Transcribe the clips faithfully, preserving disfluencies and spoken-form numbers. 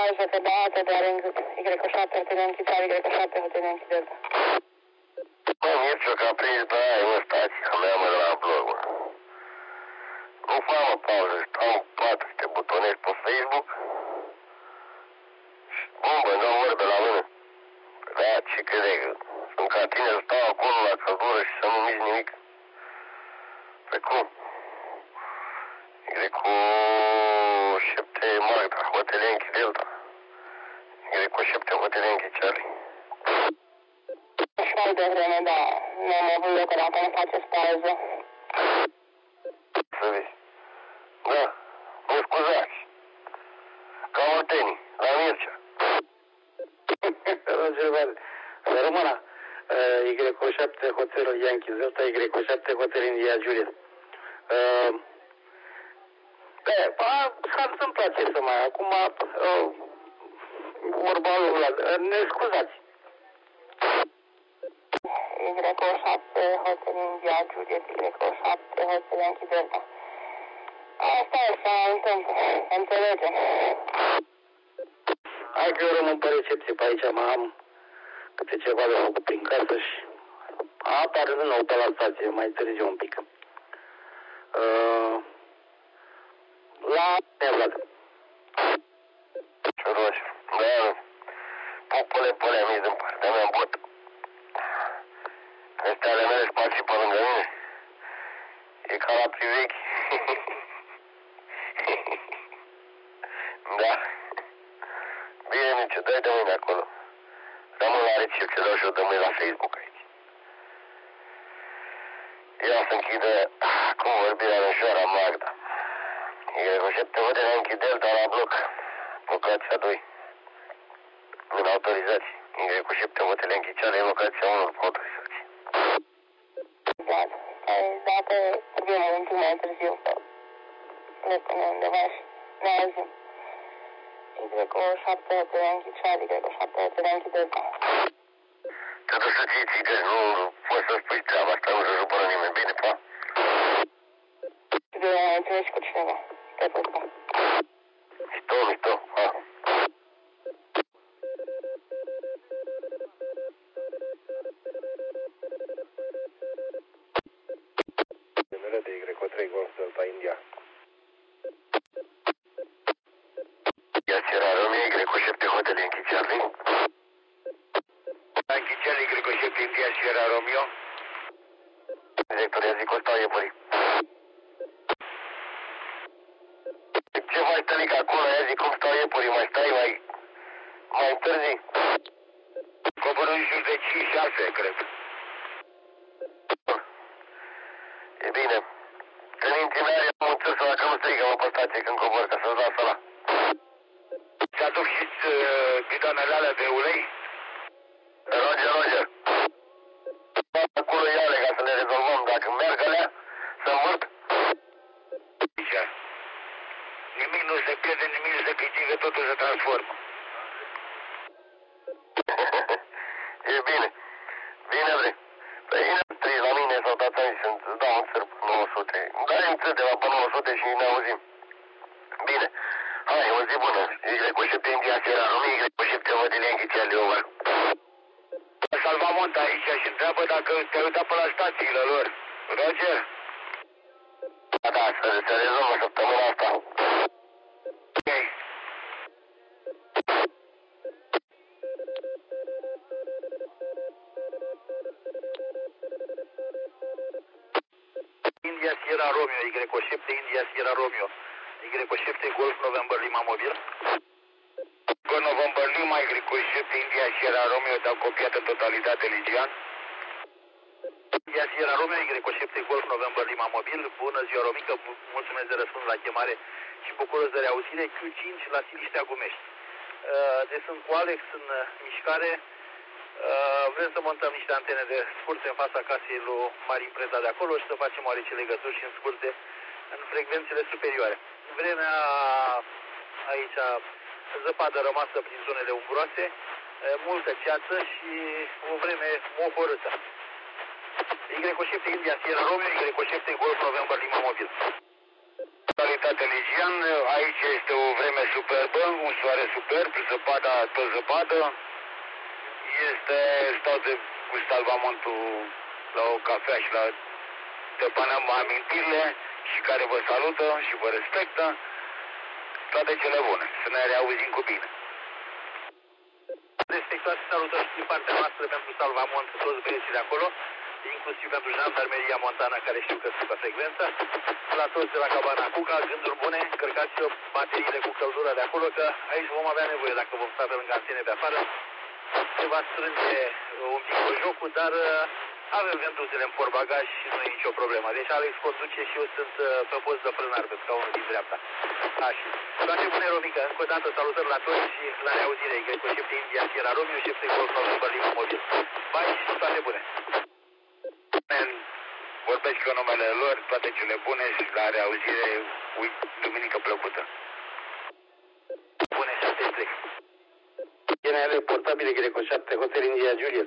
mesajă pe dată, doar încât Y șapte Hotel Yankee Charlie, Y șapte Hotel Yankee Delta. Bă, Mircea, că a prins pe aia, mă, stația mea, mă, de la blog, mă. Nu fac, mă, pauză, stau în pat, să te butonezi pe Facebook. Și, bombă, nu vorbe la mână. Da, ce crede că sunt ca tine să stau acolo la căldură și să nu mici nimic? Pe cum? Y cu șapte Magda, Hotel Yankee Delta. Y cu șapte Hotel Yankee Charlie. Și mai devreme, da, n-am avut eu că dacă nu faceți pauză. Să vezi. Da, mă scuzați. Ca ortenii, la Mircea. Roger, să rămână Y cu șapte Hotel Yankee Delta, Y cu șapte Hotel India Juliet. Uh, Da, s-a întâmplat ce să mai, acum, uh, vorba lui, ne scuzați. Y șapte Hotel India Juliet, Y șapte Hotel Yankee Delta. Asta e, să întâmplă, înțelegem. Hai că eu rămân pe recepție pe aici, mai am câte ceva de făcut prin casă și apar din nou pe la stație, mai târziu un pic. Uh, la Vlad. Ciuroș, da, popule, pule, mi din partea mea, bot. Astea ale mele spații pe lângă mine. E ca la privechi. Da. Bine, Mice, dai de mâine acolo. Rămân la recepție, dau și eu de mâine la Facebook aici. Eu o să închidă cu vorbirea lui Magda. Y cu șapte Hotel Yankee Delta la bloc. Locația doi. În autorizații. Y cu șapte Hotel Yankee Charlie, locația unu cu autorizații. Da, dacă vorbim un pic mai târziu, că le pune undeva și ne auzim. Y cu șapte Hotel Yankee Charlie, Y cu șapte Hotel Yankee Delta. Te duci să ții țigări, nu poți să spui treaba asta, nu se supără nimeni. Bine, pa? Bine, mai înțelegi cu cineva. Te pup. Mișto, mișto, pa. Numele de Y cu trei Golf Delta India. Ia Sierra Romeo, Y cu șapte Hotel Yankee Charlie. Yankee Charlie, Y cu șapte India, Sierra Romeo. Director, ia zi că stau iepării. Ce faci, tălică, acolo? Ia zi cum stau iepurii, mai stai, mai... mai întârzi? Coborând în jur de cinci șase, cred. E bine. Când intri în aria, am înțeles dacă nu strigă-mă pe stație când cobor, ca să-ți dau sala. Ți-aduc și uh, bidoanele alea de ulei? Roger, Roger. Acolo ia-le ca să le rezolvăm. Dacă merg alea, să învârt. Nimic nu se pierde, nimic nu se câștigă, totul se transformă. E bine. Bine, bre. Păi intri la mine sau dați aici să-ți dau un țăr pe nouă sute. Îmi dai un țăr de la pe nouă sute și ne auzim. Bine. Hai, o zi bună. Y cu șapte India Sierra Romeo, Y cu șapte Hotel Yankee Charlie, over. Salvamont aici și întreabă dacă te-ai uitat pe la stațiile lor. Roger? Da, da, să se rezolvă săptămâna asta. Ok. India Sierra Romeo, Y cu șapte India Sierra Romeo, Y cu șapte Golf November Lima Mobil. Golf November Lima, Y cu șapte India Sierra Romeo, te-am copiat în totalitate, Ligian. India Sierra Romeo, Y cu șapte Golf November Lima Mobil. Bună ziua, Romică, mulțumesc de răspuns la chemare și bucuros de reauzire. Q cinci la Siliștea Gumești. Uh, deci sunt cu Alex în uh, mișcare. Uh, vrem să montăm niște antene de scurte în fața casei lui Marin Preda de acolo și să facem oarece legături și în scurte în frecvențele superioare. Vremea aici, zăpadă rămasă prin zonele unguroase, multă ceață și o vreme mohorâtă. Y cu șapte India Sierra Romeo, Y cu șapte Golf November Lima Mobil. Totalitate Ligian, aici este o vreme superbă, un soare superb, zăpada, tot zăpadă. Este, stau de, cu salvamontul la o cafea și la depanăm amintirile și care vă salută și vă respectă. Toate cele bune. Să ne reauzim cu bine. Respectoase salutări și din partea noastră pentru Salvamont, toți băieții de acolo, inclusiv pentru Jandarmeria Montană, care știu că sunt pe frecvență, la toți de la Cabana Cuca, gânduri bune, încărcați-o bateriile cu căldură de acolo, că aici vom avea nevoie dacă vom sta pe lângă antene pe afară. Se va strânge un pic cu jocul, dar avem ventuzele în portbagaj și nu e nicio problemă. Deci Alex conduce și eu sunt pe post de frânar pe scaunul din dreapta. Așa. Toate bune, Romica. Încă o dată salutări la toți și la reauzire. Greco, șef de India, Sierra Romeo, șef de Golf November Lima Mobil. Bai și toate bune. Vorbesc cu numele lor, toate cele bune și la reauzire. Uit, duminică plăcută. Bune, șapte trei. Generale portabile Greco șapte, Hotel India Juliet.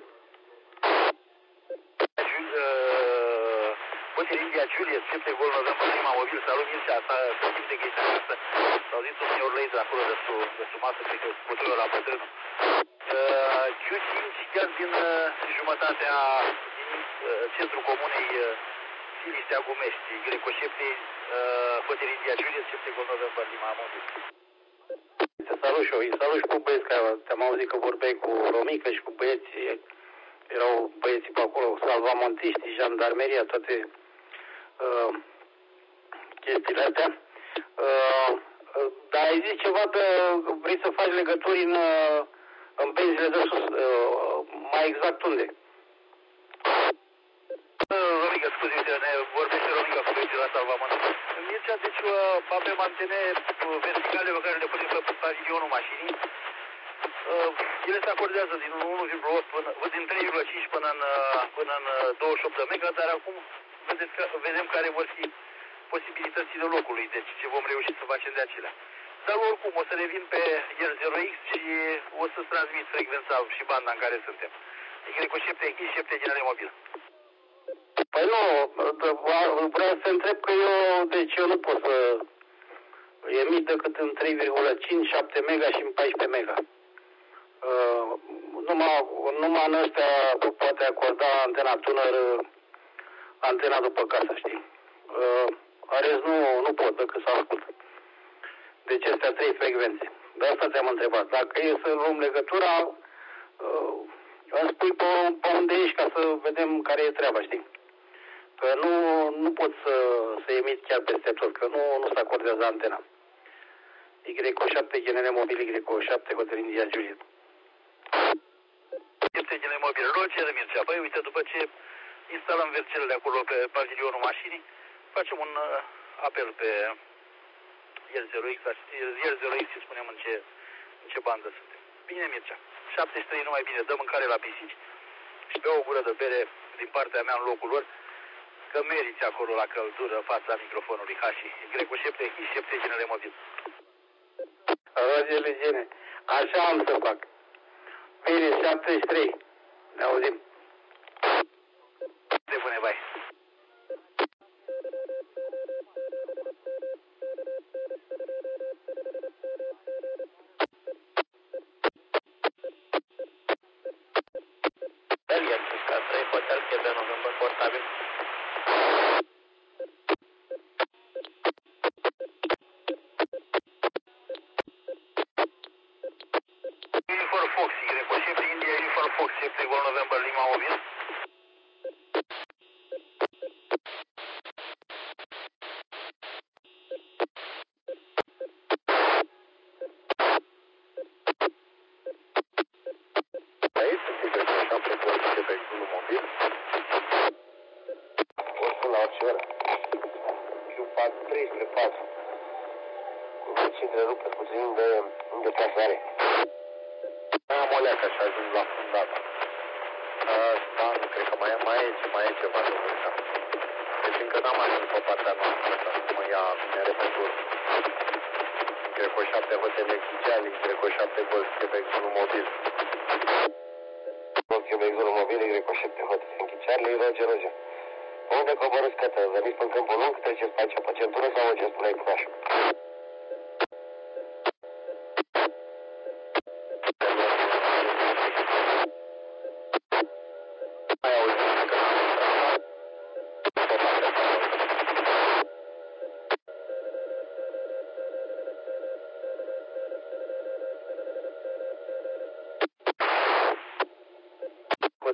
Hotel India Juliet, șapte Golf November Lima Mobil, salut Mircea, să simte că ești acasă. S-au zis un senior lei de acolo de sub, de sub masă, cred că scutură la bătrân. Q cinci, chiar din jumătatea din centrul comunei Silistea Gumești, Greco șapte, Hotel India Juliet, șapte Golf November Lima Mobil. Te salut și eu, îi salut și cu băieți, că te-am auzit că vorbeai cu Romica și cu băieții, erau băieții pe acolo, salvamontiști, jandarmeria, toate uh, chestiile astea. Uh, uh, dar ai zis ceva că vrei să faci legături în, uh, în benzile de sus, uh, mai exact unde? Romica, scuze, ne vorbește Romica cu băieții la salvamont. Mircea, deci avem antene verticale pe care le punem pe pavilionul mașinii. Uh, ele se acordează din unu virgulă opt până, din trei virgulă cinci până în, până în douăzeci și opt de mega, dar acum vedeți că, vedem care vor fi posibilitățile locului, deci ce vom reuși să facem de acelea. Dar oricum o să revin pe R zero X și o să-ți transmit frecvența și banda în care suntem. Deci cu șapte X, șapte generale mobil. Păi nu, vreau să întreb că eu, deci eu nu pot să emit decât în trei virgulă cinci, șapte mega și în paisprezece mega. Uh, numai, numai în ăstea poate acorda antena tuner, antena după casă, știi? Uh, Arez nu, nu pot decât să ascult. Deci astea trei frecvențe. De asta te-am întrebat. Dacă e să luăm legătura, uh, îmi spui pe, pe unde ești ca să vedem care e treaba, știi? Că nu, nu pot să, să emit chiar peste tot, că nu, nu se acordează antena. Y șapte, G N R mobil, Y șapte, Hotel India Juliet. Y G N R mobil, Roger Mircea. Băi, uite, după ce instalăm vercelele acolo pe pavilionul mașinii, facem un uh, apel pe R zero X, R zero X și spunem în ce, în ce bandă suntem. Bine, Mircea. șaptezeci și trei numai bine, dă mâncare la pisici și bea o gură de bere din partea mea în locul lor, că meriți acolo la căldură în fața microfonului H și Y șapte X, șapte G N R mobil. Roger Legene, așa am să fac. Bine, șaptezeci și trei. Ne auzim. De bune, bai. Dalia, ca trei hotel, că de November portabil. Uniform Fox, Y șapte India, Uniform Fox, șapte Golf November Lima mobil. Aici sunt Y șapte Golf, șapte Golf mobil. Oricum la orice oră. Q patru, trei spre patru. Cu mici întreruperi, puțin de, de plasare. Am o leacă și ajung la fundat. Asta, nu cred că mai, mai, e, mai e ceva de urcat. Deci încă n-am ajuns pe partea noastră, ca să mă ia mere pentru urmă. Greco șapte Hotel Echiceali, Greco șapte Golf, Quebec Zulu mobil. Golf, Quebec Zulu mobil, Greco șapte Hotel Echiceali, Roger, Roger. Unde coborâți cătă? Veniți pe câmpul lung, treceți pe aici pe centură sau mergeți până aici cu așa?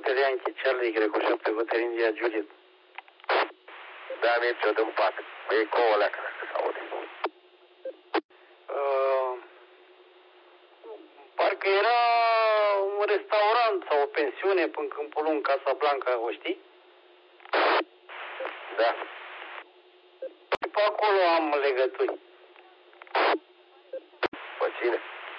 Hotel Yankee Charlie, Greco șapte, Hotel India Juliet. Da, merge-o din pat. E coalea care se aude. Uh, parcă era un restaurant sau o pensiune până Câmpul Lung, Casa Blanca, o știi? Da. Și pe acolo am legături. Pe cine?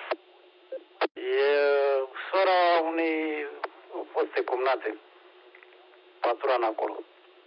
E sora unei foste cumnate, patroană acolo.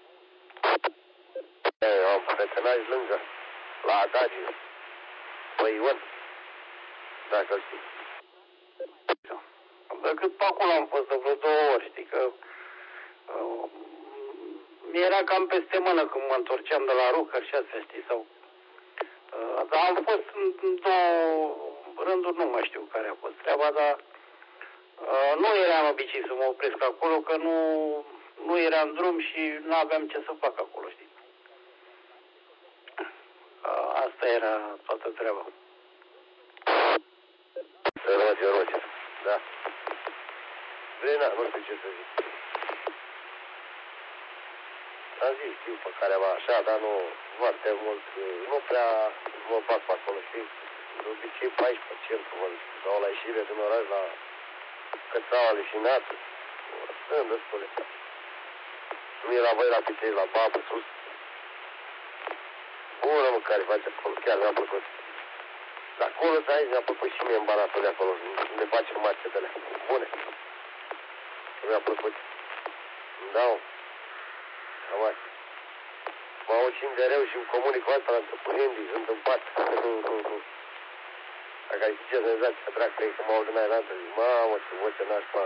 Eu am prietenaj lângă, la Adagiu, pe Ion, dacă știi. Decât pe acolo am fost de vreo două ori, știi, că uh, mi-era cam peste mână când mă întorceam de la Rucăr și astea, știi, sau... Uh, dar am fost în două rânduri, nu mai știu care a fost treaba, dar uh, nu eram obicei să mă opresc acolo, că nu, nu era în drum și nu aveam ce să fac acolo, știi. Uh, asta era toată treaba. Roger, Roger, da. Vrena, nu știu ce să zic. Am zis, știu pe careva așa, dar nu foarte mult, nu prea mă fac pe acolo, știi? De obicei paisprezece la sută mă dau la ieșire din oraș la Cățaua și Nață. Sunt destule. Nu e la voi la Pitei, la Babă, sus. Bună mâncare face acolo, chiar mi-a plăcut. Dar acolo, să aici, mi-a plăcut și mie în Banatul de acolo, ne facem marcetele. Bune. Mi-a plăcut. Da, mă. Cam asta. Mă aud și în dereu și îmi comunic cu asta la întâmpărindu-i, sunt în pat. Dacă ai ști ce senzația drag, cred că mă aud în aia înaltă, zic, mamă, ce voce nașpa.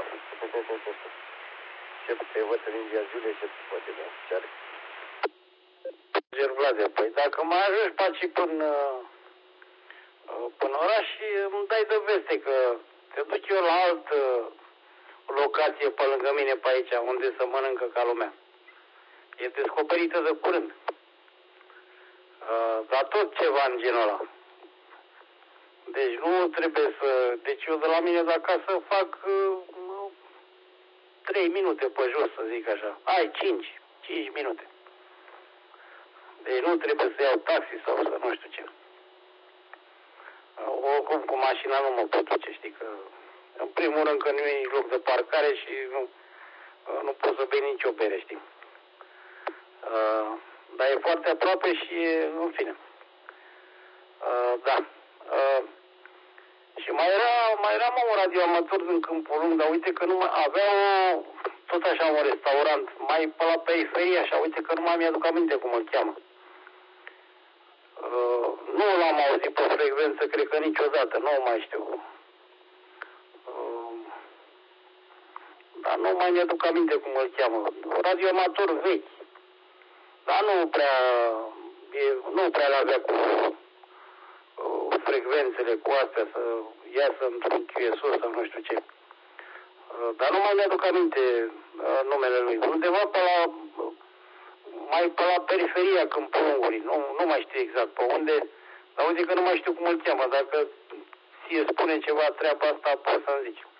Ce te văd în India Julia, ce te poate da, ce are? Vlade, păi dacă mai ajungi pe aici până, până oraș și îmi dai de veste că te duc eu la altă locație pe lângă mine pe aici, unde să mănâncă ca lumea. E descoperită de curând. Dar tot ceva în genul ăla. Deci nu trebuie să... Deci eu de la mine de acasă fac trei minute pe jos, să zic așa. Ai cinci, cinci minute. Deci nu trebuie să iau taxi sau să nu știu ce. Oricum cu mașina nu mă pot duce, știi că... În primul rând că nu e loc de parcare și nu, nu pot să bei nicio bere, știi. Uh, dar e foarte aproape și e, în fine. Uh, da. Uh, și mai era, mai era mă, un radioamator din Câmpul Lung, dar uite că nu mai avea o, tot așa un restaurant, mai pe la periferie, așa, uite că nu mai mi-aduc aminte cum îl cheamă. Uh, nu l-am auzit pe frecvență, cred că niciodată, nu mai știu. Uh, dar nu mai mi-aduc aminte cum îl cheamă. Radioamator vechi. Dar nu prea, e, nu prea l-avea cu uh, frecvențele cu astea să iasă într-un Q S O sau nu știu ce. Uh, dar nu mai mi-aduc aminte uh, numele lui. Undeva pe la, uh, mai pe la periferia Câmpul Lungului. Nu, nu mai știu exact pe unde, dar uite că nu mai știu cum îl cheamă. Dacă ție spune ceva treaba asta, poți să-mi zici.